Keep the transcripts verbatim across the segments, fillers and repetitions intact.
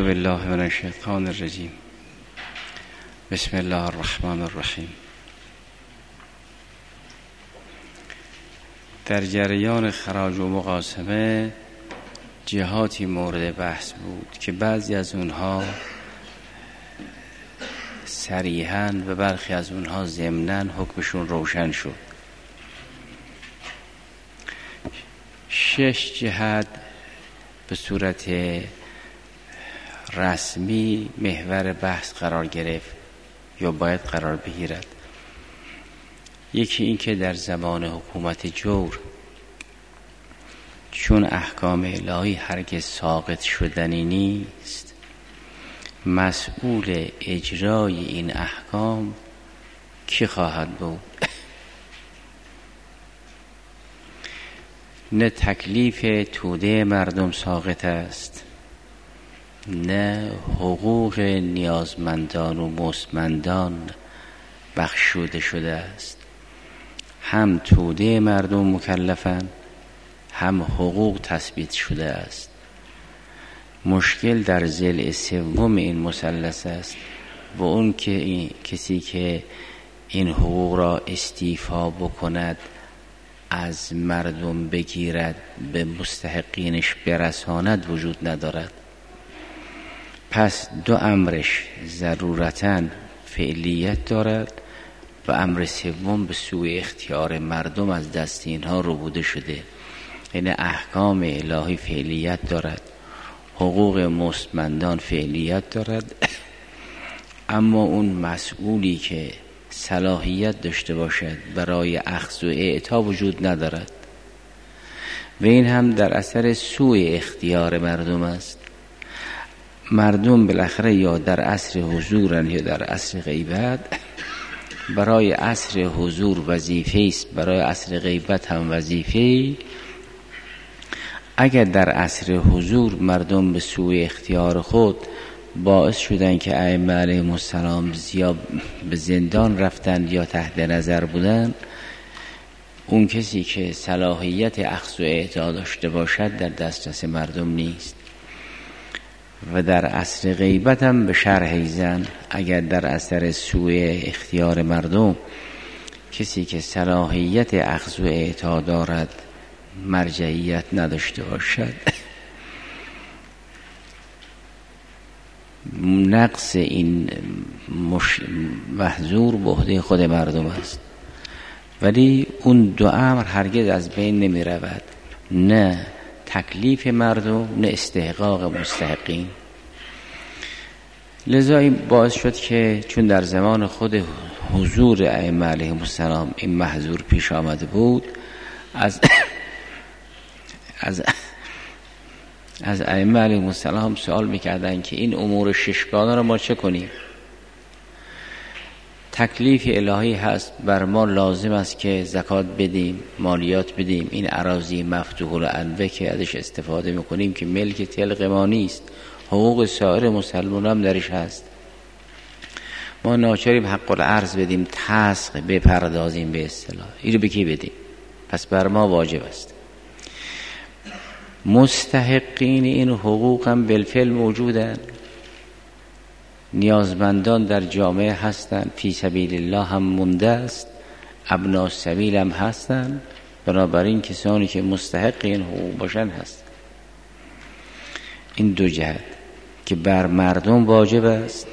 بالله من الشیطان الرجیم. بسم الله الرحمن الرحیم. در جریان خراج و مقاسمه جهاتی مورد بحث بود که بعضی از اونها صریحاً و برخی از اونها ضمناً حکمشون روشن شد. شش جهت به صورت رسمی محور بحث قرار گرفت یا باید قرار بگیرد. یکی این که در زمان حکومت جور، چون احکام الهی هرگز ساقط شدنی نیست، مسئول اجرای این احکام کی خواهد بود؟ نه تکلیف توده مردم ساقط است، نه حقوق نیازمندان و مستمندان بخشوده شده است. هم توده مردم مکلفند، هم حقوق تثبیت شده است. مشکل در ضلع سوم این مثلث است و اون که این کسی که این حقوق را استیفا بکند، از مردم بگیرد، به مستحقینش برساند وجود ندارد. پس دو امرش ضرورتاً فعلیت دارد و امر سوم به سوی اختیار مردم از دست اینها ربوده شده. یعنی احکام الهی فعلیت دارد، حقوق مستمندان فعلیت دارد، اما اون مسئولی که صلاحیت داشته باشد برای اخذ و اعطا وجود ندارد و این هم در اثر سوء اختیار مردم است. مردم بالاخره یا در عصر حضورن یا در عصر غیبت. برای عصر حضور وظیفه است، برای عصر غیبت هم وظیفه. اگر در عصر حضور مردم به سوء اختیار خود باعث شدن که ائمه علیهم السلام زیاد به زندان رفتند یا تحت نظر بودن، اون کسی که صلاحیت اخذ و اعطا داشته باشد در دسترس مردم نیست. و در عصر غیبت هم به شرح ایزن، اگر در اثر سوء اختیار مردم کسی که صلاحیت اخذ و اعطا دارد مرجعیت نداشته باشد، نقص این مش... محظور به عهده خود مردم است. ولی اون دو امر هرگز از بین نمی رود، نه تکلیف مردم نه استحقاق مستحقین. لذا این باعث شد که چون در زمان خود حضور ائمه علیهم السلام این محظور پیش آمده بود، از از از ائمه علیهم السلام سوال میکردن که این امور ششگانه رو ما چه کنیم؟ تکلیف الهی هست، بر ما لازم است که زکات بدیم، مالیات بدیم. این اراضی مفتوح الانوه که ازش استفاده میکنیم که ملک طلق ما نیست، حقوق سایر مسلمان هم درش هست. ما ناچاریم حق العرض بدیم، تسق بپردازیم به اصطلاح. اینو به کی بدیم؟ پس بر ما واجب است. مستحقین این حقوق هم بالفعل موجودن، نیازمندان در جامعه هستند، فی سبیل الله هم مونده است، ابناء السبیل هم هستند. بنابراین کسانی که مستحق این حقوق باشن هست. این دو جهت که بر مردم واجب است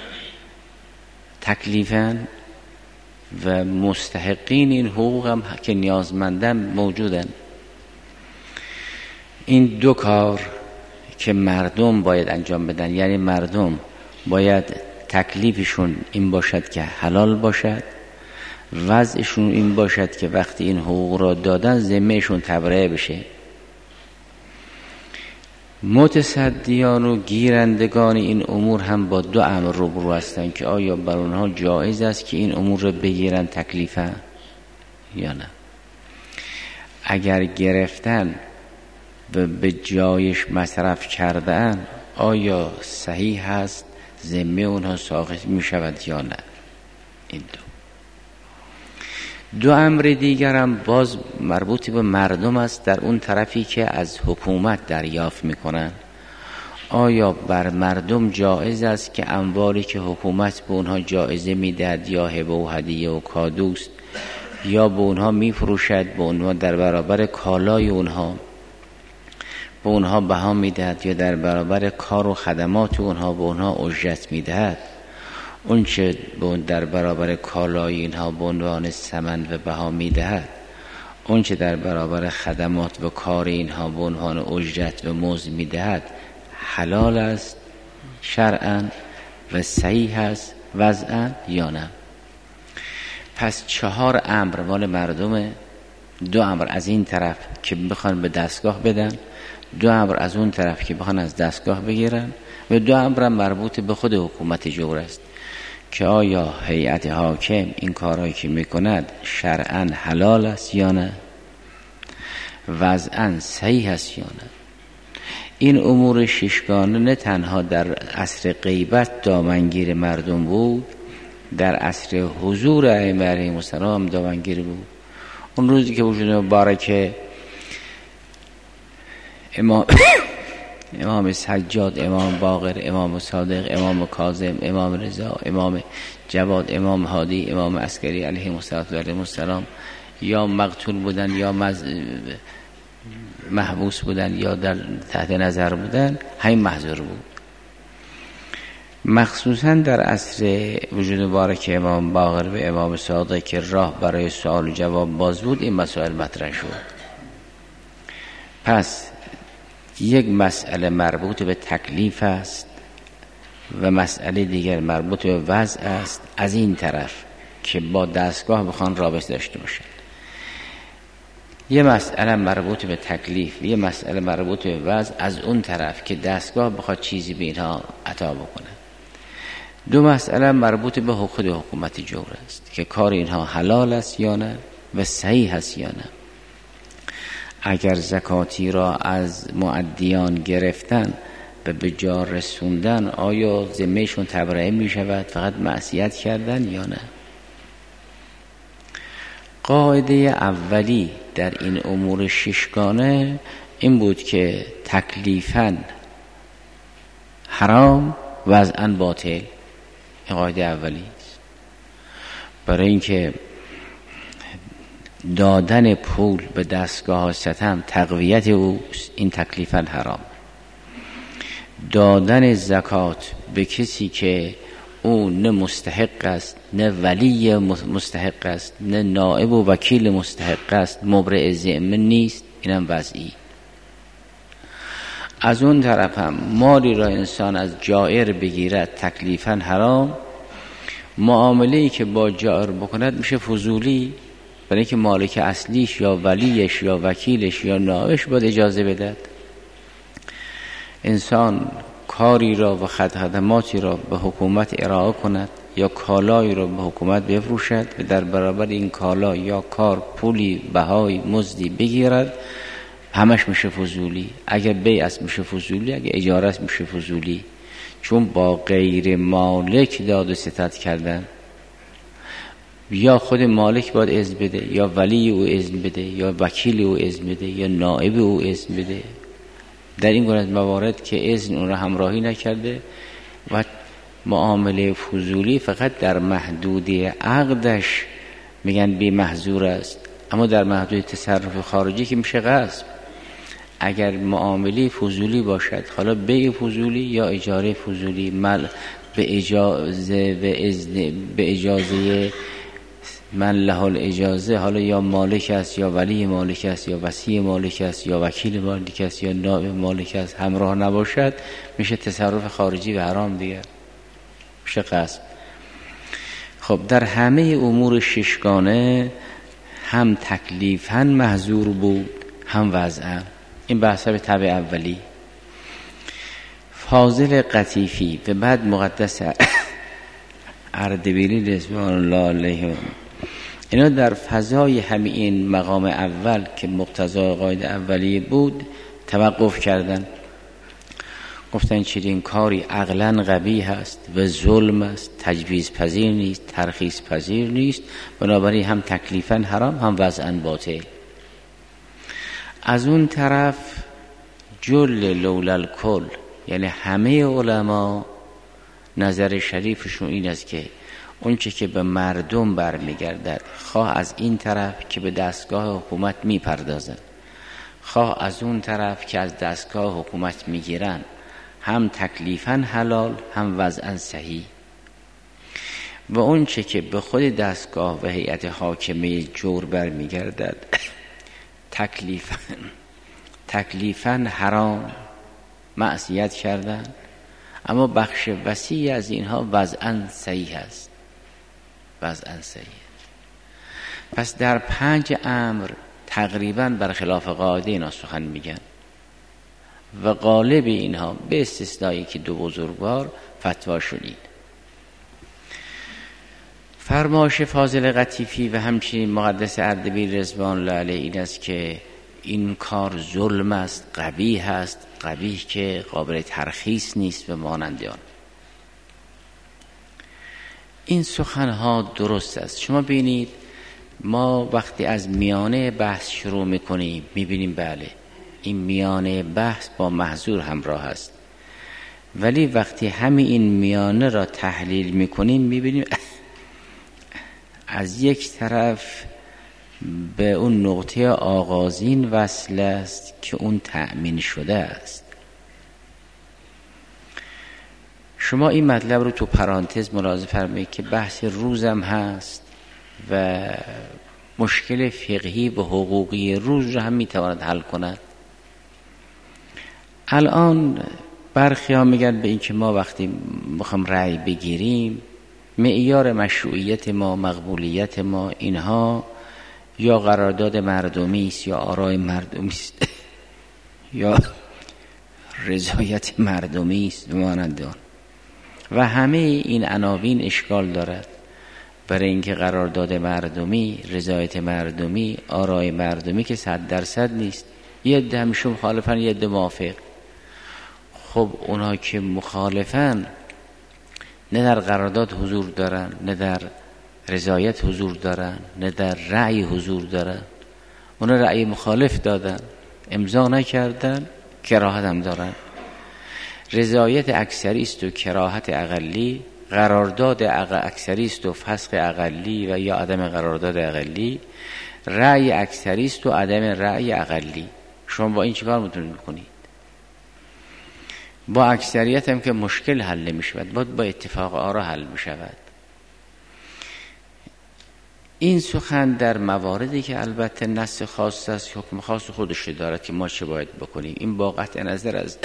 تکلیفاً و مستحقین این حقوق هم که نیازمندن موجودن. این دو کار که مردم باید انجام بدن، یعنی مردم باید تکلیفشون این باشد که حلال باشد، وضعشون این باشد که وقتی این حقوق را دادن ذمهشون تبرئه بشه. متصدیان و گیرندگان این امور هم با دو امر روبرو هستند که آیا بر اونها جایز است که این امور را بگیرن تکلیفا یا نه. اگر گرفتن و به جایش مصرف کردن، آیا صحیح هست ذمه اونها ساقط می شود یا نه؟ این دو دو امر دیگر هم باز مربوط به مردم است، در اون طرفی که از حکومت دریافت میکنن. آیا بر مردم جایز است که اموالی که حکومت به اونها جایزه میدهد یا هبه و هدیه و کادوست یا به اونها میفروشد، به اونها در برابر کالای اونها به اونها بها میدهد یا در برابر کار و خدمات اونها به اونها اجرت میدهد، اون چه در برابر کالای اینها به عنوان ثمن و بها میدهد، اون چه در برابر خدمات و کار اینها به عنوان اجرت و مزد میدهد حلال است شرعاً و صحیح است وضعاً یا نه؟ پس چهار امر مال مردمه، دو امر از این طرف که بخوان به دستگاه بدن، دو امر از اون طرف که بخوان از دستگاه بگیرن و دو امر مربوط به خود حکومت جور است که آیا هیئت حاکم این کارهایی که میکند شرعاً حلال است یا نه، وضعاً صحیح است یا نه. این امور ششگانه نه تنها در عصر غیبت دامنگیر مردم بود، در عصر حضور ائمه علیهم السلام دامنگیر بود. اون روزی که وجود مبارک امام امام سجاد، امام باقر، امام صادق، امام کاظم، امام رضا، امام جواد، امام هادی، امام عسکری علیهم السلام یا مقتول بودن یا مز... محبوس بودن یا در تحت نظر بودن، همین محظور بود. مخصوصا در عصر وجود مبارک امام باقر و امام صادق که راه برای سوال و جواب باز بود، این مسائل مطرح شد. پس یک مسئله مربوط به تکلیف است و مسئله دیگر مربوط به وضع است از این طرف که با دستگاه بخوان رابطه داشته باشند. یه مسئله مربوط به تکلیف، یه مسئله مربوط به وضع از اون طرف که دستگاه بخواد چیزی به اینها عطا بکنه. دو مسئله مربوط به خود حکومت جور است که کار اینها حلال است یا نه و صحیح است یا نه. اگر زکاتی را از مؤدیان گرفتن و به جا رسوندن، آیا ذمهشون تبرئه می شود؟ فقط معصیت کردن یا نه؟ قاعده اولی در این امور ششگانه این بود که تکلیفاً حرام وضعاً باطل. این قاعده اولی است. برای اینکه دادن پول به دستگاه ستم تقویت اوست، این تکلیفاً حرام. دادن زکات به کسی که او نه مستحق است، نه ولی مستحق است، نه نائب و وکیل مستحق است، مبرئ ذمه نیست، اینم وضعی. از اون طرف هم مالی را انسان از جائر بگیرد تکلیفاً حرام. معامله‌ای که با جائر بکند میشه فضولی، برای اینکه مالک اصلیش یا ولیش یا وکیلش یا نائبش باید اجازه بدهد. انسان کاری را و خدماتی را به حکومت ارائه کند یا کالایی را به حکومت بفروشد و در برابر این کالا یا کار پولی بهای مزدی بگیرد، همش میشه فضولی. اگر بیع است میشه فضولی، اگر اجاره است میشه فضولی، چون با غیر مالک داد و ستد کردن. یا خود مالک باید اذن بده، یا ولی او اذن بده، یا وکیل او اذن بده، یا نائب او اذن بده. در این گونه موارد که اذن اون را همراهی نکرده و معامله فضولی فقط در محدوده عقدش میگن بی محظور است، اما در محدود تصرف خارجی که میشه غصب. اگر معامله فضولی باشد، حالا بیع فضولی یا اجاره فضولی، مل به اجازه و اذن به اجازه من له الاجازه، حالا یا مالک است یا ولی مالک است یا وصی مالک است یا وکیل مالک است یا نائب مالک است، همراه نباشد، میشه تصرف خارجی و حرام دیگر، میشه غصب. خب در همه امور ششگانه هم تکلیفاً محظور بود هم وضعاً. این بحث به تبع اولی. فاضل قطیفی و بعد مقدس اردبیلی رضوان الله علیه، اینا در فضای همین مقام اول که مقتضای قاعده اولیه بود توقف کردن. گفتن چنین کاری عقلاً قبیح است و ظلم است، تجویز پذیر نیست، ترخیص پذیر نیست، بنابراین هم تکلیفاً حرام هم وضعاً باطل. از اون طرف جل لولا الکل یعنی همه علما نظر شریفشون این است که اون چه که به مردم برمیگردد، خواه از این طرف که به دستگاه حکومت میپردازن، خواه از اون طرف که از دستگاه حکومت میگیرن، هم تکلیفاً حلال هم وضعاً صحیح. و اون چه که به خود دستگاه و هیئت حاکمه جور برمیگردد تکلیفاً تکلیفاً حرام، معصیت کردن، اما بخش وسیعی از اینها وضعاً صحیح است، وضعاً صحیح. پس در پنج امر تقریباً برخلاف قاعده اینا سخن میگن و غالب اینها به استثنایی که دو بزرگوار فتوا شدید. فرمایش فاضل قطیفی و همچنین مقدس اردبیل رضوان الله علیه این است که این کار ظلم است، قبیح است، قبیح که قابل ترخیص نیست و مانند آن. این سخنها درست است. شما ببینید ما وقتی از میانه بحث شروع میکنیم میبینیم بله این میانه بحث با محظور همراه است، ولی وقتی همین این میانه را تحلیل میکنیم میبینیم از یک طرف به اون نقطه آغازین وصل است که اون تأمین شده است. شما این مطلب رو تو پرانتز ملاحظه فرمایید که بحث روزم هست و مشکل فقهی و حقوقی روز رو هم میتواند حل کند. الان برخی ها میگن به این که ما وقتی میخوام رأی بگیریم معیار مشروعیت ما، مقبولیت ما، اینها یا قرارداد مردمی است یا آرای مردمی است یا رضایت مردمی است مانند آن. و همه این عناوین اشکال دارد، برای اینکه قرارداد مردمی، رضایت مردمی، آرای مردمی که صد درصد نیست. یه عده همیشه مخالفن، یه عده موافق. خب اونا که مخالفن نه در قرارداد حضور دارن، نه در رضایت حضور دارن، نه در رأی حضور دارن. اونا رأی مخالف دادن، امضا نکردن، کراهت هم دارن. رضایت اکثری است و کراهت اقلی، قرارداد اکثری است و فسخ اقلی و یا عدم قرارداد اقلی، رأی اکثری است و عدم رأی اقلی. شما با این چیکار میتونید بکنید؟ با اکثریت هم که مشکل حل نمی‌شود، باید با اتفاق آرا حل می‌شود. این سخن در مواردی که البته نص خاص است، حکم خاص خودش دارد که ما چه باید بکنیم. این با قطع نظر از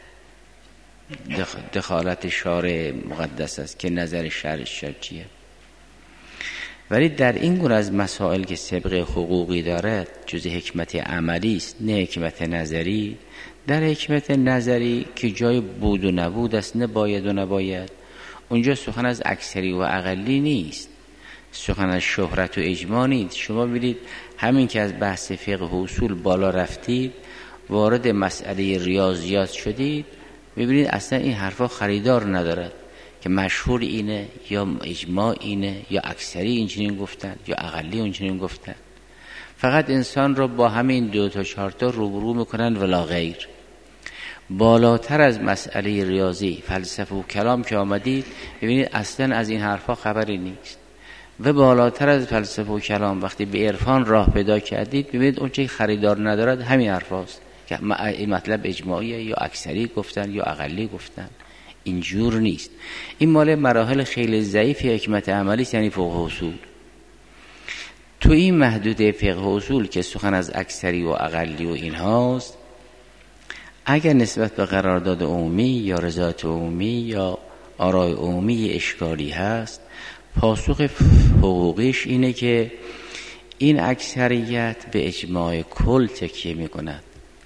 دخالت شارع مقدس است که نظر شرعش چیه. ولی در این گونه از مسائل که سابقه حقوقی دارد جز حکمت عملی است نه حکمت نظری. در حکمت نظری که جای بود و نبود است، نه باید و نباید، اونجا سخن از اکثری و اقلی نیست، سخن از شهرت و اجماع نیست. شما ببینید همین که از بحث فقه و اصول بالا رفتید وارد مسئله ریاضیات شدید، ببینید اصلا این حرفا خریدار ندارد که مشهور اینه یا اجماع اینه یا اکثری اینجوری گفتن یا اقلی اونجوری گفتن. فقط انسان رو با همین دو تا چهار تا روبرو میکنن ولا غیر. بالاتر از مسئله ریاضی، فلسفه و کلام که آمدید ببینید اصلا از این حرفا خبری نیست. و بالاتر از فلسفه و کلام وقتی به عرفان راه پیدا کردید ببینید اون چه خریدار ندارد همین حرفاست که این مطلب اجماعیه یا اکثری گفتن یا اقلی گفتن. اینجور نیست. این مال مراحل خیلی ضعیف حکمت عملی است، یعنی فقه و اصول. تو این محدوده فقه و اصول که سخن از اکثری و اقلی و این هاست، اگر نسبت به قرارداد عمومی یا رضایت عمومی یا آرای عمومی اشکالی هست، پاسخ حقوقیش اینه که این اکثریت به اجماع کل تکیه می کند.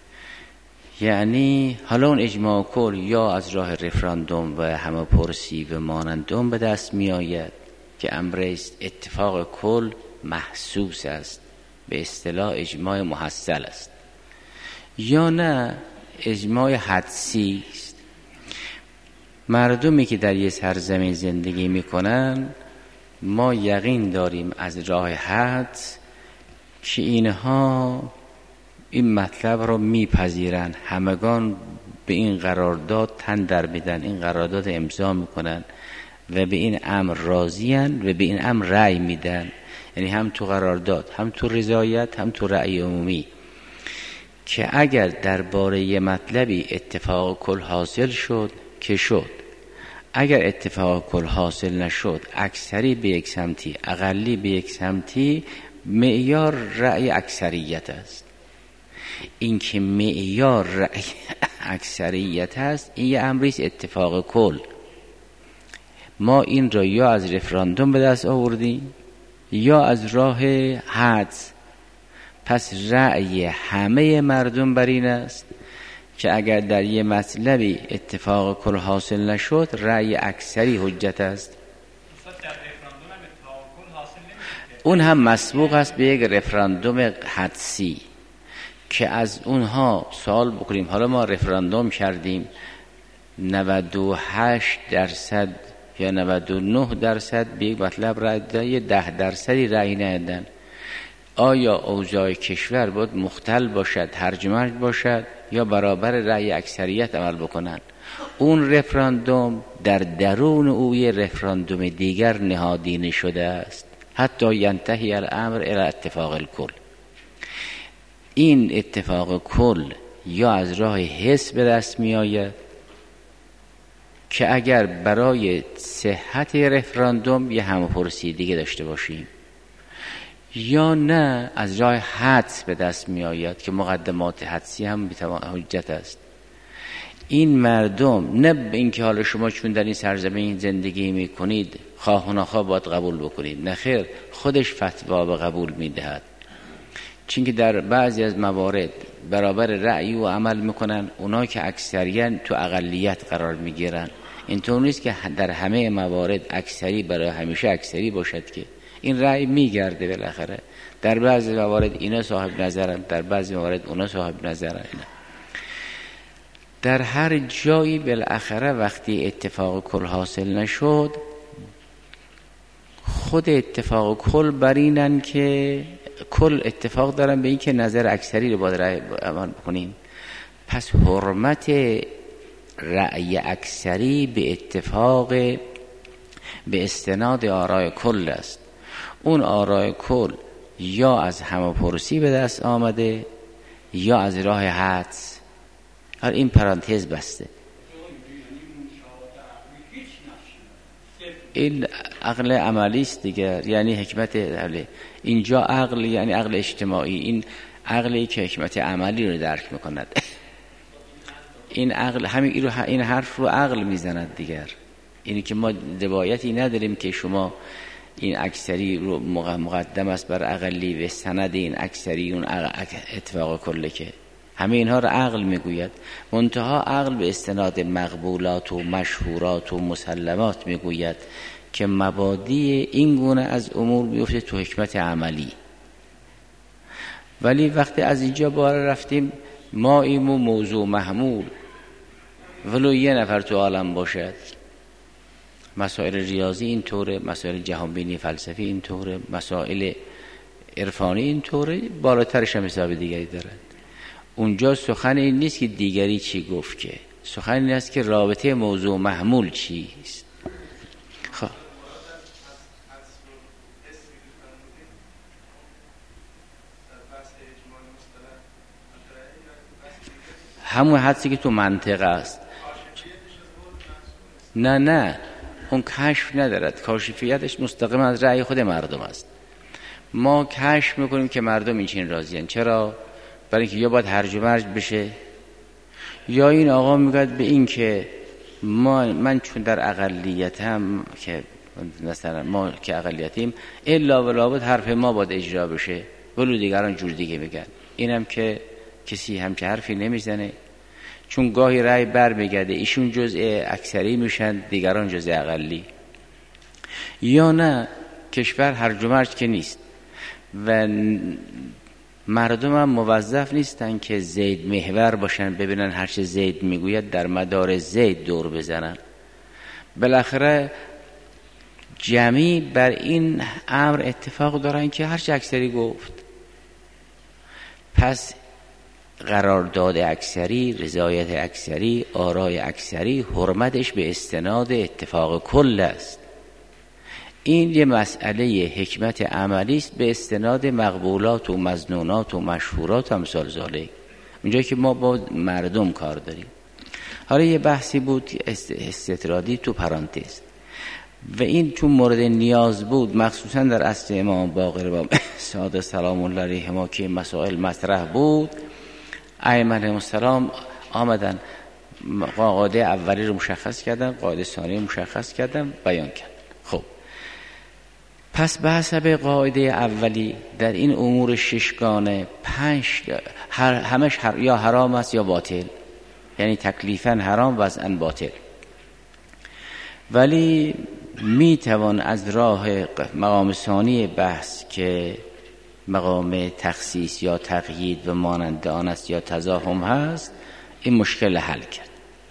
یعنی حالا اون اجماع کل یا از راه رفراندوم و همه پرسی و مانندوم به دست می آید که امر اتفاق کل محسوس است، به اصطلاح اجماع محصل است، یا نه اجماع حدسی است. مردمی که در یه سرزمین زندگی میکنن ما یقین داریم از راه حدس که اینها این مطلب رو میپذیرن، همگان به این قرارداد تن در میدن، این قرارداد امضا میکنن و به این امر راضیان و به این امر رأی میدن. یعنی هم تو قرارداد، هم تو رضایت، هم تو رأی عمومی، که اگر درباره یه مطلبی اتفاق کل حاصل شد که شد، اگر اتفاق کل حاصل نشد، اکثری به یک سمتی، اقلی به یک سمتی، معیار رأی اکثریت است. این که معیار رأی اکثریت است، این یه امریست اتفاق کل. ما این را یا از رفراندوم به دست آوردیم یا از راه حدس. پس رأی همه مردم بر این است که اگر در یه مطلبی اتفاق کل حاصل نشد، رأی اکثری حجت است. اون هم مسبوق است به یک رفراندوم حدسی که از اونها سوال بکنیم. حالا ما رفراندوم کردیم، نود و هشت درصد یا نود و نه درصد به یک مطلب رأی دادن، یه ده درصدی رأی ندادن. آیا اوضاع کشور باید مختل باشد، هرج مرج باشد، یا برابر رأی اکثریت عمل بکنن؟ اون رفراندوم در درون او یه رفراندوم دیگر نهادینه شده است، حتی ینتهی الامر الی اتفاق الکل. این اتفاق کل یا از راه حس به دست می آید که اگر برای صحت رفراندوم یه همپرسی دیگه داشته باشیم، یا نه از راه حدس به دست می آید که مقدمات حدسی هم حجت است. این مردم نه به این که حالا شما چون در این سرزمین زندگی می کنید خواه و ناخواه باید قبول بکنید، نه خیر، خودش فتوا به قبول می دهد. چون که در بعضی از موارد برابر رأی و عمل میکنن، اونا که اکثریت تو اقلیت قرار میگیرن. اینطور نیست که در همه موارد اکثری برای همیشه اکثری باشد، که این رأی میگرده بالاخره. در بعضی موارد اینا صاحب نظرن، در بعضی موارد اونا صاحب نظرن. در هر جایی بالاخره وقتی اتفاق کل حاصل نشد، خود اتفاق کل بر اینن که کل اتفاق دارن به این که نظر اکثری رو باید رأی عمل بکنیم. پس حرمت رأی اکثری به اتفاق به استناد آرای کل است. اون آرای کل یا از همه‌پرسی به دست آمده یا از راه حدس. این پرانتز بسته. این عقل عملی است دیگه، یعنی حکمت عقل. اینجا عقل یعنی عقل اجتماعی، این عقلی که حکمت عملی رو درک میکند. این عقل همین این حرف رو عقل میزند دیگر. اینی که ما روایتی نداریم که شما این اکثری رو مقدم است بر اقلی و سند این اکثری اون اتفاق کله، که همه اینها رو عقل میگوید. منتها عقل به استناد مقبولات و مشهورات و مسلمات میگوید که مبادی این گونه از امور بیفته تو حکمت عملی. ولی وقتی از اینجا بالا رفتیم، ما ایمو موضوع محمول ولو یه نفر تو عالم باشد، مسائل ریاضی این طوره، مسائل جهانبینی فلسفی این طوره، مسائل عرفانی این طوره، بالاترش هم حساب دیگری دارد. اونجا سخن این نیست که دیگری چی گفت، که سخن این است که رابطه موضوع محمول چیست. خب همون حدسی که تو منطق است. نه نه اون کشف ندارد، کاشفیتش مستقیم از رأی خود مردم است. ما کشف میکنیم که مردم این چین راضیان. چرا؟ برای اینکه یا باید هرج و مرج بشه، یا این آقا میگه به این که ما من چون در اقلیتم، که مثلا ما که اقلیتیم الا و لابد حرف ما باید اجرا بشه، ولو دیگران جور دیگه میگن. اینم که کسی هم که حرفی نمیزنه، چون گاهی رأی بر میگرده ایشون جزء اکثری میشن، دیگران جزء اقلی. یا نه کشور هرج و مرج که نیست و مردم هم موظف نیستن که زید محور باشن، ببینن هر چه زید میگوید در مدار زید دور بزنن. بالاخره جمعی بر این امر اتفاق دارن که هر چه اکثری گفت. پس قرارداد اکثری، رضایت اکثری، آرای اکثری، حرمتش به استناد اتفاق کل است. این یه مسئله حکمت عملی است به استناد مقبولات و مظنونات و مشهورات و امثال ذالک. اونجا که ما با مردم کار داریم. حالا یه بحثی بود استطرادی تو پرانتز و این چون مورد نیاز بود، مخصوصا در عصر امام باقر و صادق سلام الله علیهما که مسائل مطرح بود، ائمه علیهم السلام آمدن قاعده اولی رو مشخص کردن، قاعده ثانی رو مشخص کردن، بیان کردن. خب پس به حسب قاعده اولی در این امور ششگانه پنج هر همش هر یا حرام است یا باطل، یعنی تکلیفاً حرام وضعاً باطل، ولی می توان از راه مقام ثانی بحث که مقام تخصیص یا تقیید و مانند آن است یا تزاحم هست این مشکل حل کرد.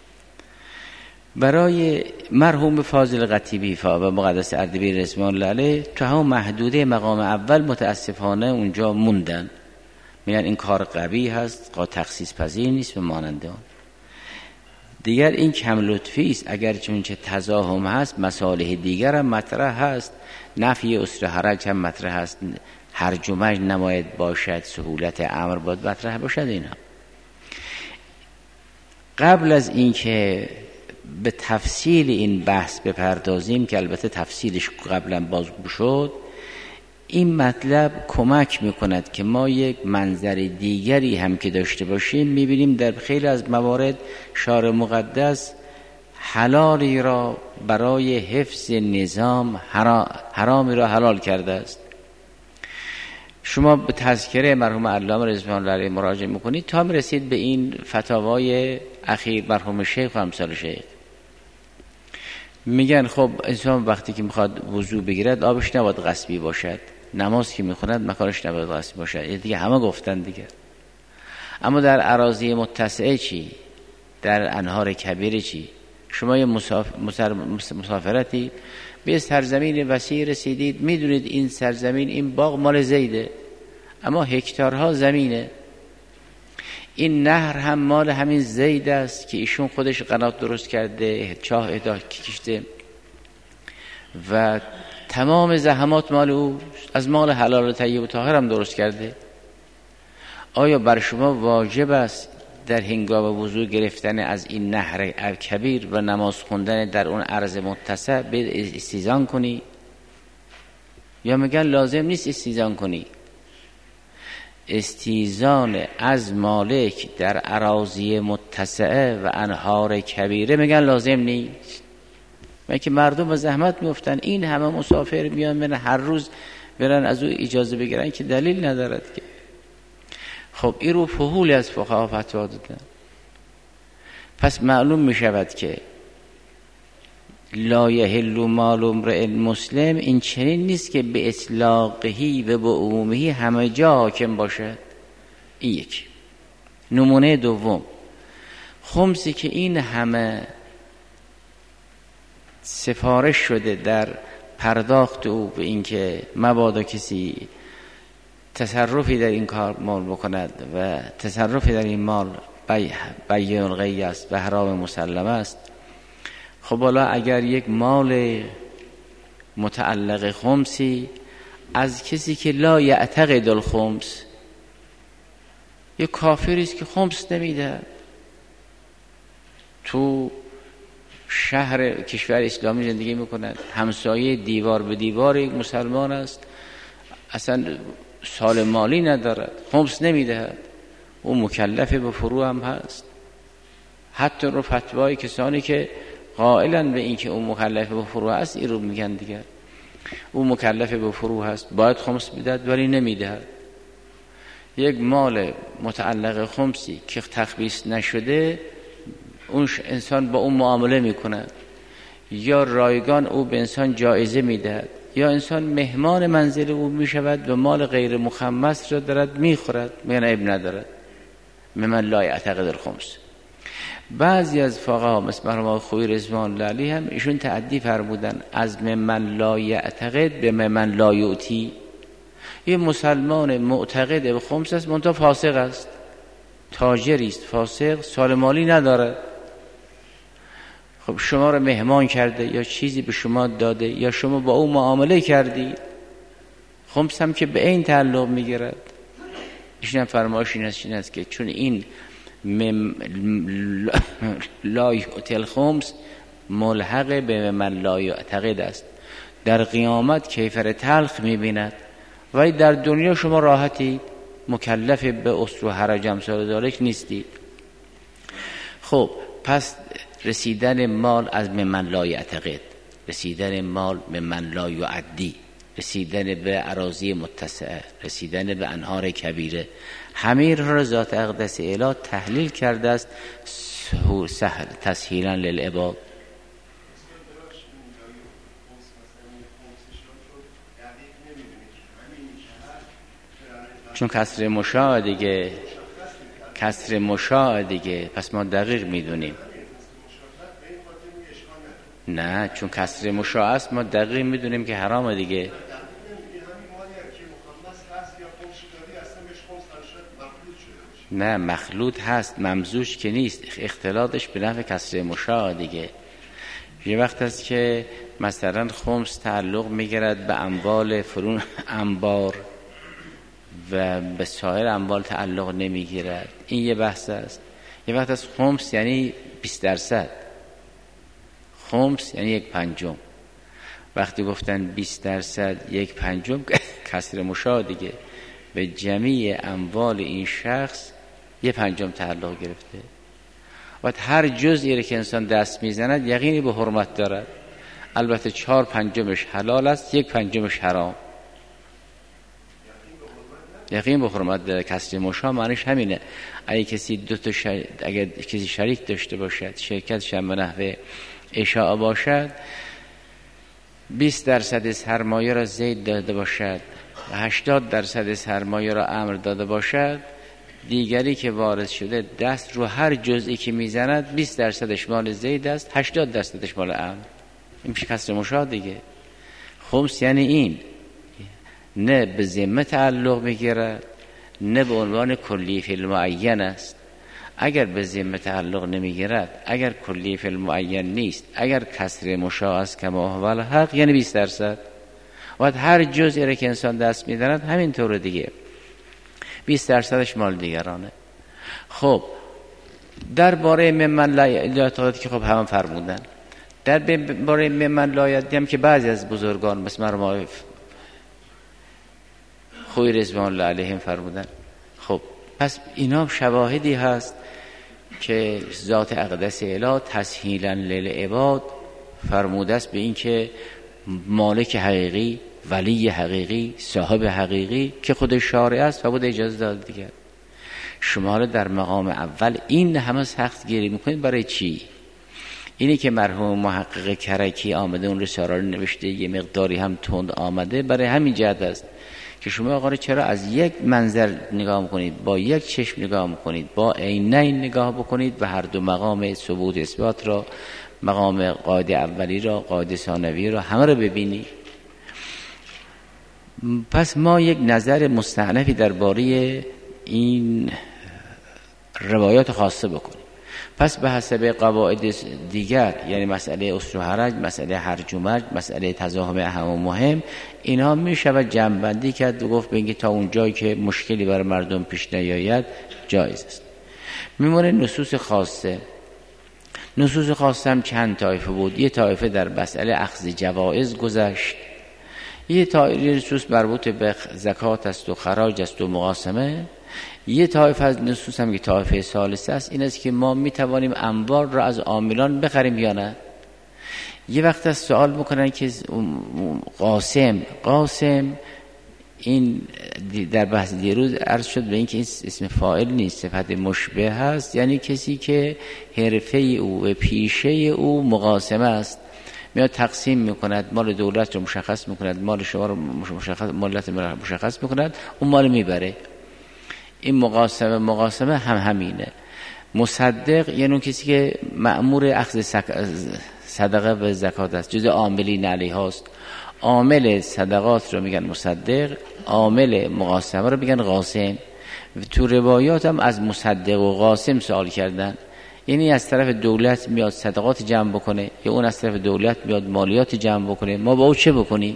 برای مرحوم فاضل قطیبی و مقدس اردبیل رضوان الله علیه تو هم محدوده مقام اول متاسفانه اونجا موندن، میگن این کار قبیح هست، قا تخصیص پذیر نیست و مانند آن. دیگر این کم لطفی است، اگر چونچه تزاحم هست مصالح دیگر هم مطرح هست، نفی اسر حرج هم مطرح هست، هرج و مرج نماید باشد، سهولت امر باید مطرح باشد. اینا قبل از اینکه به تفصیل این بحث بپردازیم که البته تفصیلش قبلا بازگو شد، این مطلب کمک میکند که ما یک منظر دیگری هم که داشته باشیم. میبینیم در خیلی از موارد شارع مقدس حلالی را برای حفظ نظام حرامی را حلال کرده است. شما به تذکره مرحوم علامه رضوان الله علیه مراجعه میکنید تا میرسید به این فتاوای اخیر مرحوم شیخ و امثال شیخ. میگن خب انسان وقتی که میخواد وضو بگیرد آبش نباید غصبی باشد، نماز که میخوند مکانش نباید غصبی باشد، دیگه همه گفتن دیگه. اما در اراضی متسعه چی؟ در انهار کبیر چی؟ شما یه مسافر مسافرتی به سرزمین وسیع رسیدید، میدونید این سرزمین، این باغ مال زیده اما هکتارها زمینه، این نهر هم مال همین زید است که ایشون خودش قنات درست کرده، چاه اهدا کشیده و تمام زحمات مال او، از مال حلال و طیب و طاهر هم درست کرده. آیا بر شما واجب است در هنگام وضو گرفتن از این نهر کبیر و نماز خوندن در اون عرض متسع به استیزان کنی؟ یا میگن لازم نیست استیزان کنی؟ استیزان از مالک در اراضی متسعه و انهار کبیره میگن لازم نیست. من که مردم به زحمت میفتن، این همه مسافر میان من هر روز برن از او اجازه بگیرن که دلیل ندارد که. خب این رو فحولی از فقها فتوا دادن. پس معلوم میشود که لا یحل مال امرئ مسلم این چنین نیست که به اطلاقهی و به عمومی همه جا حاکم باشد. این یک. نمونه دوم، خمسی که این همه سفارش شده در پرداخت او به اینکه مبادا کسی تصرفی در این کار مال بکند و تصرفی در این مال بیع الغی است و حرام مسلم است. خب حالا اگر یک مال متعلق خمسی از کسی که لا یعتقد الخمس، یک کافری است که خمس نمیده، تو شهر کشور اسلامی زندگی میکند، همسایه دیوار به دیوار یک مسلمان است، اصلا سال مالی ندارد، خمس نمیدهد، او مکلف به فروع هم هست. حتی رو فتوای کسانی که قائلن به این که او مکلف به فروع هست این رو میگن دیگر، او مکلف به فروع هست باید خمس بدهد ولی نمیدهد. یک مال متعلق خمسی که تخبیث نشده اون انسان با اون معامله میکند، یا رایگان او به انسان جایزه میدهد، یا انسان مهمان منزل او میشود و مال غیر مخمس را دارد میخورد، میگن عیب ندارد، ممن لا یعتقد الخمس. بعضی از فقها مثل مرحوم خویی رضوان الله علیه هم ایشون تعدی فرمودن از ممن لا یعتقد به ممن لا یؤتی. یه مسلمان معتقد به خمس است منتها فاسق است، تاجری است فاسق، سال مالی نداره. خب شما رو مهمان کرده یا چیزی به شما داده یا شما با او معامله کردی، خمس هم که به این تعلق میگیرد. ایشون فرمایش این است, این است که چون این لا یؤتی الخمس ملحق به من لا یعتقد است، در قیامت کیفر تلخ میبیند، ولی در دنیا شما راحتی، مکلف به اسر و حرج امثال ذالک نیستید. خب پس رسیدن مال از من لا یعتقد، رسیدن مال به من لا یعدی، رسیدن به اراضی متسعه، رسیدن به انهار کبیره، همه را ذات اقدس اله تحلیل کرده است سهل تسهیلا للعباد. چون کسر مشاع دیگه، کسر مشاع دیگه، پس ما دقیق میدونیم. نه چون کسر مشاع است ما دقیق میدونیم که حرامه دیگه. نه مخلوط هست، ممزوج که نیست، اختلاطش به نفع کسر مشاع دیگه. یه وقت است که مثلا خمس تعلق میگیرد به اموال فرون انبار و به سایر اموال تعلق نمیگیرد، این یه بحث است. یه وقت است خمس یعنی بیست درصد، خمس یعنی یک پنجم. وقتی گفتن بیست درصد یک پنجم کسر مشاع دیگه، به جمعی اموال این شخص یه پنجم تعلق گرفته. و هر جزئی که انسان دست میزند یقینی به حرمت دارد. البته چهار پنجمش حلال است، یک پنجمش حرام. یقین به حرمت داره. کسر مشاع معنیش همینه. اگه کسی دو تا شر... اگه کسی شریک داشته باشد، شرکتش هم به نحو اشاعه باشد، بیست درصد سرمایه را زید داده باشد و هشتاد درصد سرمایه را امر داده باشد، دیگری که وارد شده دست رو هر جزئی که میزند بیست درصدش مال زید است، هشتاد درصدش مال امر. این میشه کسر مشاع دیگه. خمس یعنی این، نه به ذمه تعلق میگیره نه به عنوان کلی فی المعین است. اگر به ذمه تعلق نمیگیرد، اگر کلی فی المعین نیست، اگر کسر مشاع است کما هو الحق یعنی بیست درصد. و هر جزئی را که انسان دست میزند همین طور دیگه بیست درصدش مال دیگرانه. خب درباره ممن لا یعتقد که خب همون فرمودن، درباره ممن لا یعتقد هم که بعضی از بزرگان مثل مرحوم خوی رضوان الله علیهم فرمودن. خب پس اینا شواهدی هست که ذات اقدس اله تسهیلا للعباد فرموده است به این که مالک حقیقی، ولی حقیقی، صاحب حقیقی که خود شارع است و بود اجازه داد دیگه. شما در مقام اول این همه سخت گیری میکنید برای چی؟ اینی که مرحوم محقق کرکی آمده اون رساله رو نوشته، یه مقداری هم تند آمده، برای همین جهت است که شما آقا چرا از یک منظر نگاه میکنید، با یک چشم نگاه میکنید، با عینین نگاه بکنید و هر دو مقام ثبوت اثبات را، مقام قاعده اولی را، قاعده ثانوی را، همه را ببینید. پس ما یک نظر مستأنفی درباره این روایات خاصه بکنیم. پس به حسب قواعد دیگر، یعنی مسئله اسر و حرج، مسئله هرج و مرج، مسئله تزاحم اهم و مهم، اینا می شود جمع‌بندی کرد و گفت به اینکه تا اون جایی که مشکلی برای مردم پیش نیاید جایز است. میمونه نصوص خاصه. نصوص خاصه هم چند طایفه بود. یه طایفه در مسئله اخذ جوائز گذشت، یه طایفه نصوص مربوط به زکات است و خراج است و مقاسمه، یه طایفه از نصوص هم که طایفه ثالثه است، این است که ما می توانیم اموال را از عاملان بخریم یا نه. یه وقت از سوال میکنن که قاسم قاسم این در بحث دیروز عرض شد به این که این اسم فاعل نیست، صفت مشبه هست، یعنی کسی که حرفه او و پیشه او مقاسمه است، میاد تقسیم میکند، مال دولت رو مشخص میکند، مال شما رو مشخص، مالت مشخص میکند، اون مال میبره. این مقاسمه مقاسمه هم همینه. مصدق یعنی اون کسی که مأمور اخذ صدقه و زکات است، جز عاملین علیها است. عامل صدقات رو میگن مصدق، عامل مقاسمه رو میگن قاسم. تو روایات هم از مصدق و قاسم سوال کردن، یعنی از طرف دولت میاد صدقات جمع بکنه یا اون از طرف دولت میاد مالیات جمع بکنه، ما با او چه بکنیم؟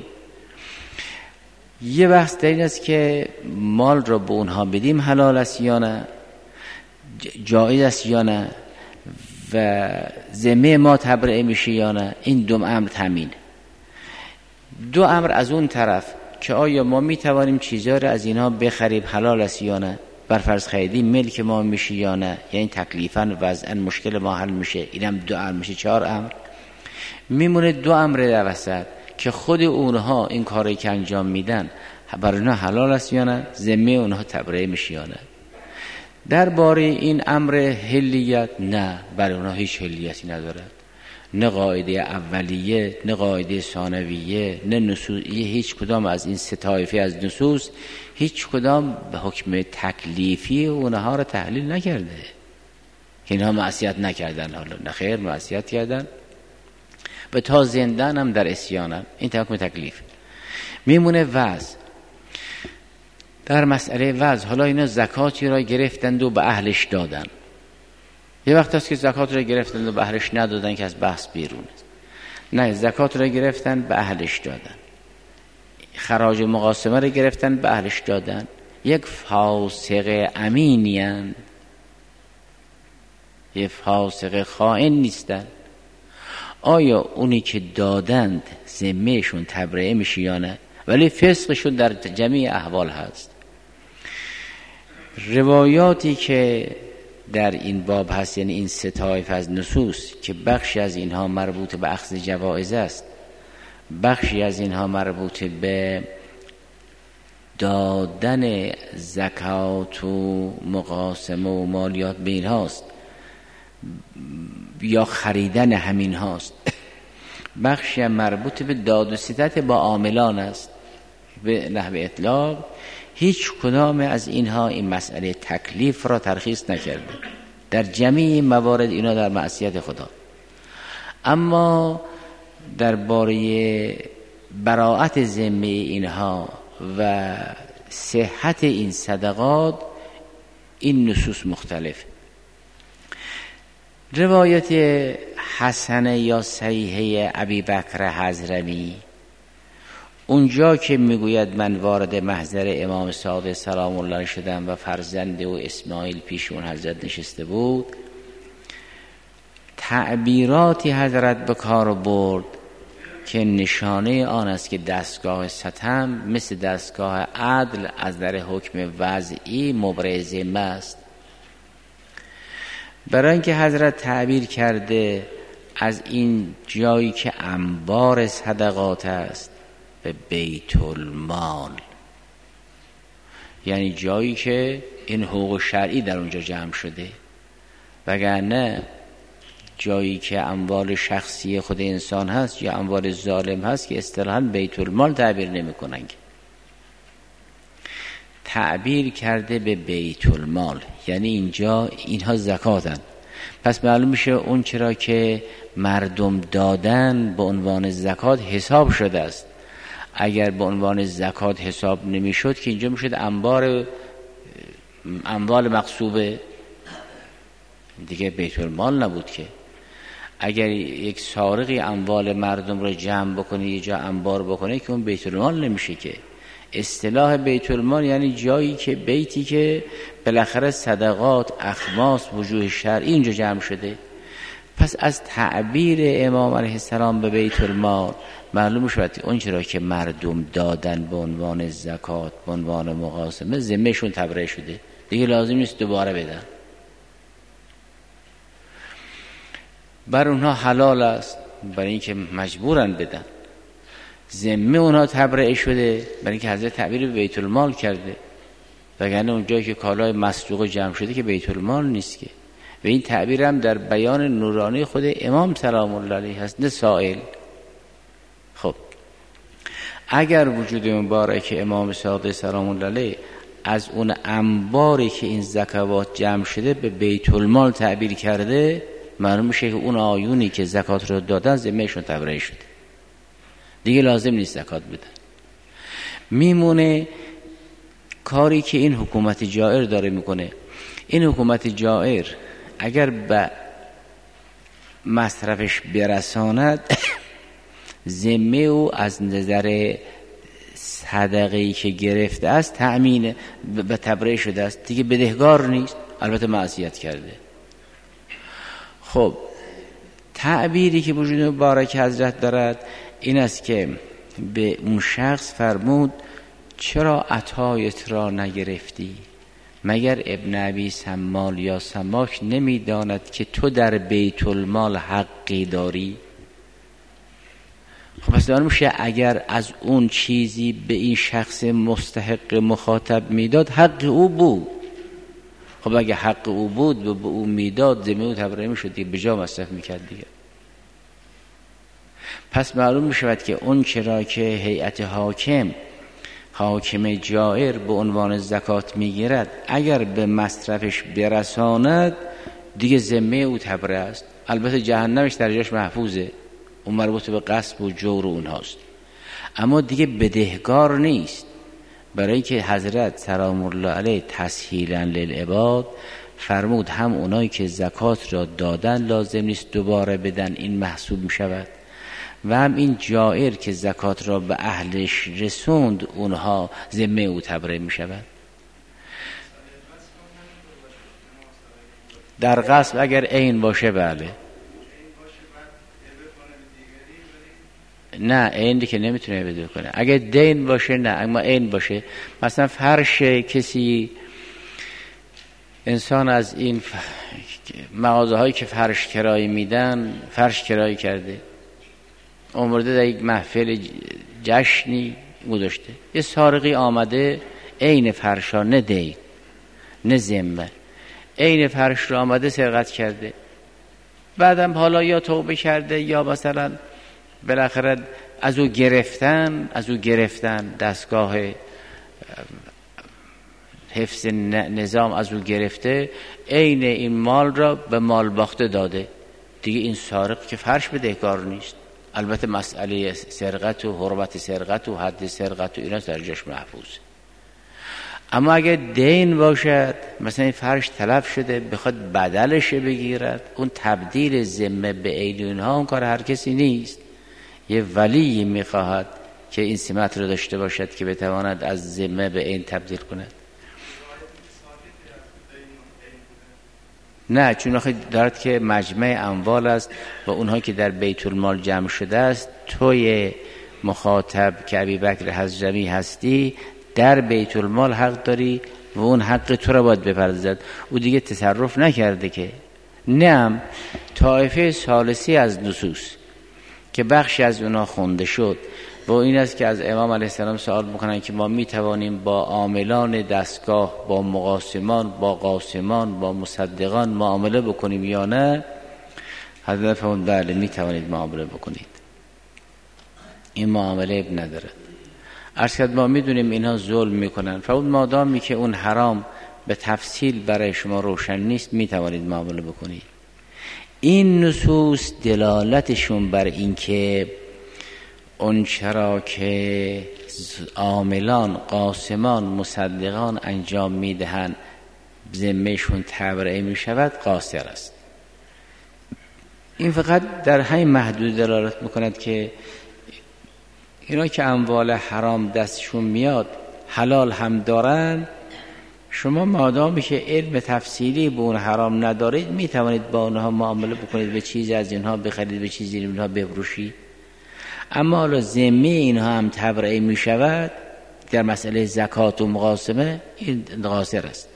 یه بحث در این است که مال را به اونها بدیم حلال است یا نه، جایز است یا نه و ذمه ما تبرئه میشه یا نه. این دو امر تامین. دو امر از اون طرف که آیا ما میتوانیم چیزا را از اینها بخریم حلال است یا نه، بر فرض خریدیم ملک ما میشه یا نه، یعنی تکلیفاً وضعاً مشکل ما حل میشه. اینم دو امر میشه، چهار امر میمونه. دو امر در وسط که خود اونها این کاری که انجام میدن برای اونها حلال است یا نه، ذمه اونها تبرئه میشه یا نه. درباره این امر حلیت، نه، برای اونها هیچ حلیتی ندارد، نه قاعده اولیه نه قاعده ثانویه نه نصوصیه، هیچ کدام از این سه طایفه از نصوص هیچ کدام به حکم تکلیفی اونها را تحلیل نکرده که اینها معصیت نکردن. حالا نه خیر، معصیت کردن و تا زندان هم در عصیانن. این حکم تکلیف. میمونه وضع. در مسئله وضع حالا اینا زکاتی را گرفتند و به اهلش دادن. یه وقت هست که زکات را گرفتند و به اهلش ندادن که از بحث بیرون است. نه، زکات را گرفتن به اهلش دادن، خراج مقاسمه را گرفتن به اهلش دادن. یک فاسق امینیان، یک فاسق خائن نیستن. آیا اونی که دادند ذمهشون تبرئه میشه یا نه؟ ولی فسقشون در جمیع احوال هست. روایاتی که در این باب هست، یعنی این سه طایفه از نصوص که بخشی از اینها مربوط به اخذ جوائز است، بخشی از اینها مربوط به دادن زکات و مقاسمه و مالیات به این هاست یا خریدن همین هاست، بخشی هم مربوط به داد و ستد با عاملان است. به نحو اطلاق هیچ کدام از اینها این مسئله تکلیف را ترخیص نکرده. در جمیع موارد اینا در معصیت خدا. اما درباره براءت ذمه اینها و صحت این صدقات این نصوص مختلف. روایت حسنه یا صحیحه ابی بکر حضرمی اونجا که میگوید من وارد محضر امام صادق سلام الله شدم و فرزند و اسماعیل پیش اون حضرت نشسته بود، تعبیراتی حضرت به کار برد که نشانه آن است که دستگاه ستم مثل دستگاه عدل از در حکم وضعی مبرز است. برای اینکه حضرت تعبیر کرده از این جایی که انبار صدقات است به بیت المال، یعنی جایی که این حقوق شرعی در اونجا جمع شده، وگرنه جایی که اموال شخصی خود انسان هست یا اموال ظالم هست که اصطلاحاً بیت المال تعبیر نمی کنن. تعبیر کرده به بیت المال، یعنی اینجا اینها زکاتن. پس معلوم میشه اون چرا که مردم دادن به عنوان زکات حساب شده است. اگر به عنوان زکات حساب نمیشد که اینجا میشد انبار اموال مغصوبه دیگه، بیت المال نبود که. اگر یک سارقی اموال مردم رو جمع بکنه یه جا انبار بکنه که اون بیت المال نمیشه که. اصطلاح بیت المال یعنی جایی که بیتی که بالاخره صدقات اخماس وجوه شرعی اینجا جمع شده. پس از تعبیر امام علیه السلام به بیت المال معلوم شد اون چرا که مردم دادن به عنوان زکات به عنوان مقاسمه ذمهشون تبرئه شده، دیگه لازم نیست دوباره بدن. بر اونها حلال است برای اینکه مجبورن بدن، ذمه اونها تبرئه شده برای اینکه حضرت تعبیر به بیت المال کرده، وگرنه اونجایی که کالای مسروق جمع شده که بیت المال نیست که. و این تعبیر هم در بیان نورانی خود امام سلام الله علیه هست، نه سائل. خب اگر وجود مبارک امام صادق سلام الله علیه از اون انباری که این زکوات جمع شده به بیت المال تعبیر کرده، معلوم میشه که اون آیونی که زکات رو دادن ذمهشون تبرئه شده، دیگه لازم نیست زکات بدن. میمونه کاری که این حکومت جائر داره میکنه. این حکومت جائر اگر به مصرفش برساند ذمه او از نظر صدقه‌ای که گرفته است تأمین به تبرئه شده است، دیگه بدهکار نیست، البته معصیت کرده. خب تعبیری که وجود مبارک حضرت دارد این است که به اون شخص فرمود چرا عطایت را نگرفتی؟ مگر ابن ابی سمال یا سماک نمیداند که تو در بیت المال حقی داری؟ خب پس دارم میشه اگر از اون چیزی به این شخص مستحق مخاطب میداد حق او بود. خب اگه حق او بود و به او میداد ذمه او تبرئه میشد دیگه، به جا مصرف میکرد دیگه. پس معلوم میشود که اون چرا که هیئت حاکم حاکم جائر به عنوان زکات میگیرد اگر به مصرفش برساند دیگه ذمه او تبرئه است. البته جهنمش درجاش محفوظه، اون مربوط به غصب و جور و اونهاست، اما دیگه بدهکار نیست. برای که حضرت سلام الله علیه تسهیلا للعباد فرمود هم اونایی که زکات را دادن لازم نیست دوباره بدن، این محسوب می شود، و هم این جائر که زکات را به اهلش رسوند اونها ذمه او تبرئه می شود. در غصب اگر عین باشه بله، نه عین که نمیتونه بده کنه. اگر دین باشه نه، اما عین باشه. مثلا فرش کسی، انسان از این مغازه هایی که فرش کرایه میدن فرش کرایه کرده، اومده در یک محفل جشنی گذاشته، یه سارقی آمده عین فرشا، نه دین نه ذمه، عین فرش رو آمده سرقت کرده، بعدم حالا یا توبه کرده یا مثلا بالاخره از او گرفتن از او گرفتن دستگاه حفظ نظام از او گرفته، عین این مال را به مال باخته داده، دیگه این سارق که فرش بدهکار نیست. البته مسئله سرقت و حرمت سرقت و حد سرقت و اینا درجاش محفوظ. اما اگه دین باشد، مثلا این فرش تلف شده بخواد بدلش بگیرد، اون تبدیل ذمه به عین اینها اون کار هر کسی نیست. یه ولی میخواهد که این سمت رو داشته باشد که بتواند از ذمه به عین تبدیل کند. نه، چون آخه دارد که مجمع اموال است و اونها که در بیت المال جمع شده است، توی مخاطب که ابوبکر حضرمی هستی در بیت المال حق داری و اون حق تو را باید بپردازد. او دیگه تصرف نکرده که. نه، طایفه ثالثی از نصوص که بخشی از اونا خونده شد و این است که از امام علیه السلام سوال میکنن که ما میتوانیم با عاملان دستگاه، با مقاسمان، با قاسمان، با مصدقان معامله بکنیم یا نه؟ حضرت فرمود بله میتوانید معامله بکنید، این معامله اب نداره. عرض کرد ما میدونیم اینها ظلم میکنن، فرمود مادامی که اون حرام به تفصیل برای شما روشن نیست میتوانید معامله بکنید. این نصوص دلالتشون بر این که اون چرا که عاملان، قاسمان، مصدقان انجام میدهن ذمهشون تبرئه میشود قاصر است. این فقط در همین محدود دلالت میکند که اینا که اموال حرام دستشون میاد حلال هم دارن، شما مادامی که علم تفصیلی به اون حرام ندارید میتوانید با اونها معامله بکنید، به چیزی از اینها بخرید، به چیزی از اینها بفروشید. اما حالا ذمه اینها هم تبرئه می شود در مسئله زکات و مقاسمه، این قاصر است.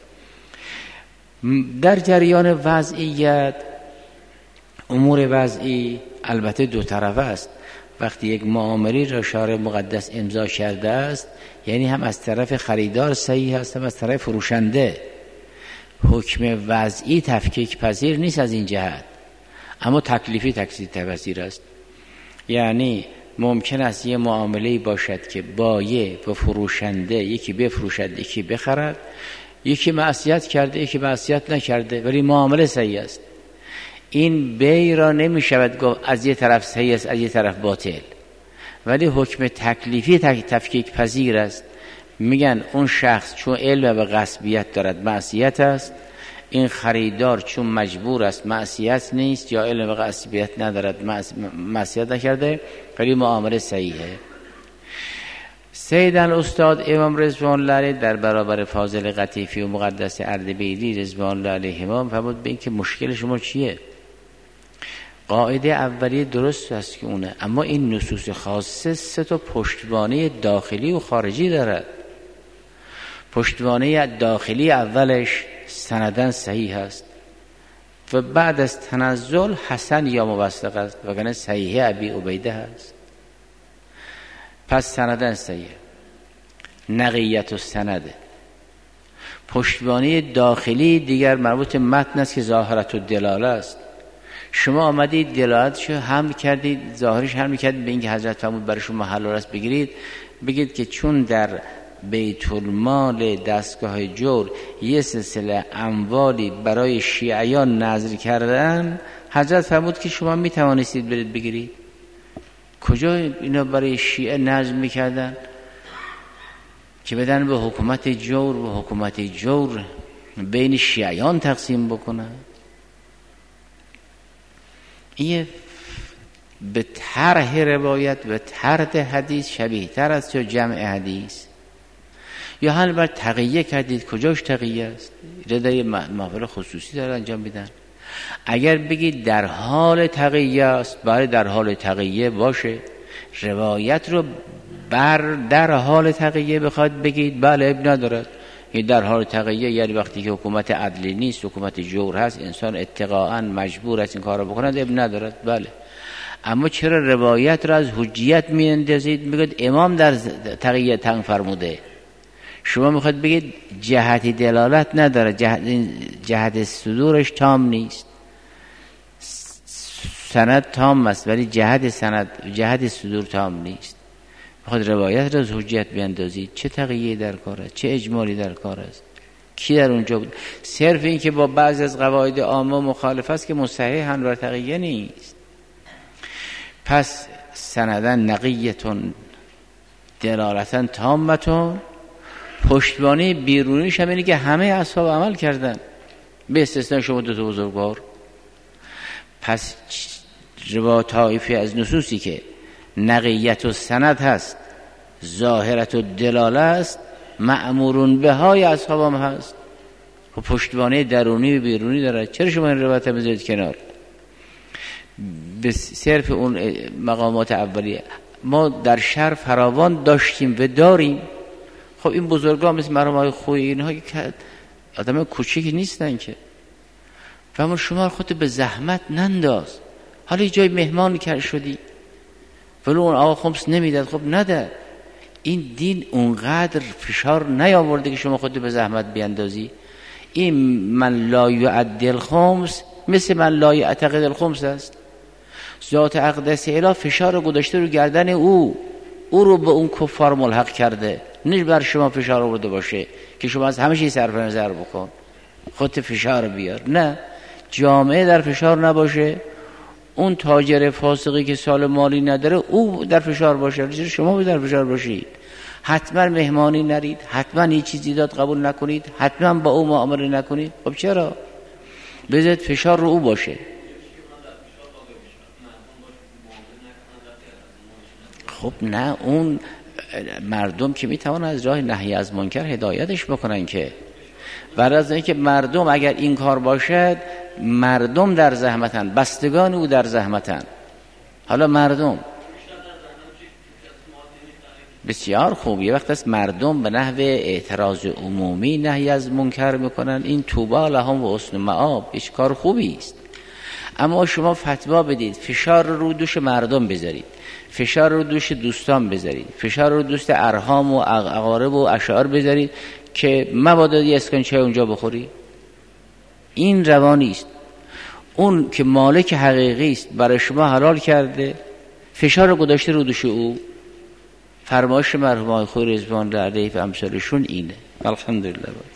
در جریان وضعیت امور وضعی البته دو طرفه است. وقتی یک معامله را شارع مقدس امضا کرده است، یعنی هم از طرف خریدار صحیح است هم از طرف فروشنده. حکم وضعی تفکیک پذیر نیست از این جهت، اما تکلیفی تکلیف پذیر است. یعنی ممکن است یه معامله باشد که بایع و فروشنده یکی بفروشد یکی بخرد، یکی معصیت کرده یکی معصیت نکرده ولی معامله صحیح است. این بیع را نمی شود گفت از یه طرف صحیح است از یه طرف باطل، ولی حکم تکلیفی تفکیک پذیر است. میگن اون شخص چون علم به غصبیت دارد معصیت است، این خریدار چون مجبور است معصیت نیست، یا علم به غصبیت ندارد معصیت نکرده، خیلی معامله صحیحه. سید الاستاد امام رضوان الله علیه در برابر فاضل قطیفی و مقدس اردبیلی رضوان الله علیهما فرمود به این که مشکل شما چیه؟ قاعده اولیه درست است که اونه، اما این نصوص خاصه سه تا پشتوانه داخلی و خارجی دارد. پشتوانه داخلی اولش سندن صحیح است و بعد از تنزل حسن یا موثق است، وگرنه صحیح ابی عبیده است. پس سندن صحیح، نقیت و سنده. پشتوانه داخلی دیگر مربوط متن است که ظاهرت و دلاله است. شما آمدید دلالتشو هم کردید، ظاهرش هم کردید به اینکه حضرت فرمود برای شما حلال است بگیرید، بگید که چون در بیت المال دستگاه جور یه سلسله اموالی برای شیعیان نذر کردن، حضرت فرمود که شما می توانستید برید بگیرید. کجا اینا برای شیعه نذر میکردن که بدن به حکومت جور و حکومت جور بین شیعیان تقسیم بکنن؟ این به طرح روایت و طرد حدیث شبیه تر است یا جمع حدیث، یا حال بر تقیه کردید. کجاش تقیه است؟ ردای محفل خصوصی داره انجام میدن. اگر بگید در حال تقیه است، برای در حال تقیه باشه. روایت رو بر در حال تقیه بخواد بگید، بله اب ندارد. این در حال تقیه یعنی وقتی که حکومت عدلی نیست، حکومت جور هست، انسان اتقاءً مجبور است این کار رو بکند، اب ندارد. بله، اما چرا روایت را از حجیت می اندازید؟ میگید امام در تقیه تنگ فرموده، شما میخواد بگید جهت دلالت نداره، جهت, جهت صدورش تام نیست. سند تام است ولی جهت سند جهت صدور تام نیست. میخواد روایت را از حجیت بیندازید. چه تقیه در کار است؟ چه اجمالی در کار است؟ کی در اونجا بود؟ صرف این که با بعضی از قواعد عامه مخالف است که مصحح هم بر تقیه نیست. پس سندن نقیتون دلالتن تامتون. پشتوانه بیرونیش هم اینه که همه اصحاب عمل کردن به استثناء شما دو تا بزرگوار. پس روا طایفی از نصوصی که نقیت و سند هست، ظاهرت و دلاله است، مأمورون به های اصحاب هم هست و پشتوانه درونی و بیرونی داره. چرا شما این روایت هم بذارید کنار؟ به صرف اون مقامات اولیه ما در شهر فراوان داشتیم و داریم. خب این بزرگان مثل مرحوم های خویی اینها که آدم کوچیکی نیستن که، و شما خودت به زحمت ننداز. حالا جای مهمان کار شدی ولی اون آقا خمس نمیداد، خب نده. این دین اونقدر فشار نیاورده که شما خودت به زحمت بیاندازی. این من لا یعد الخمس مثل من لا یعتقد الخمس است. ذات اقدس اله فشار گذاشته رو گردن او، او رو به اون کفار ملحق کرده، نه بر شما فشار آورده باشه که شما از همه چیز صرف نظر بکن، خودت فشار بیار. نه، جامعه در فشار نباشه، اون تاجر فاسقی که سال مالی نداره او در فشار باشه، شما در فشار باشید. حتما مهمانی نرید، حتما هیچ چیزی داد قبول نکنید، حتما با او معامله نکنید. خب چرا؟ بذارید فشار رو او باشه. خب نه، اون مردم که میتوان از راه نهی از منکر هدایتش بکنن که، برای از اینکه مردم اگر این کار باشد، مردم در زحمتن، بستگان او در زحمتن. حالا مردم بسیار خوب، یه وقت است مردم به نحو اعتراض عمومی نهی از منکر میکنن، این طوبی لهم و حسن مآب، هیچ کار خوبی است. اما شما فتوا بدید، فشار رو دوش مردم بذارید، فشار رو دوش دوستان بذارید، فشار رو دوست ارحام و اقارب و اشعار بذارید که مبادا یه اسکن چای اونجا بخوری. این روانی است. اون که مالک حقیقی است برای شما حلال کرده، فشار رو گذاشته رو دوش او. فرمایش مرحوم آقای خویی رضوان الله علیه و امثالشون اینه. الحمدلله.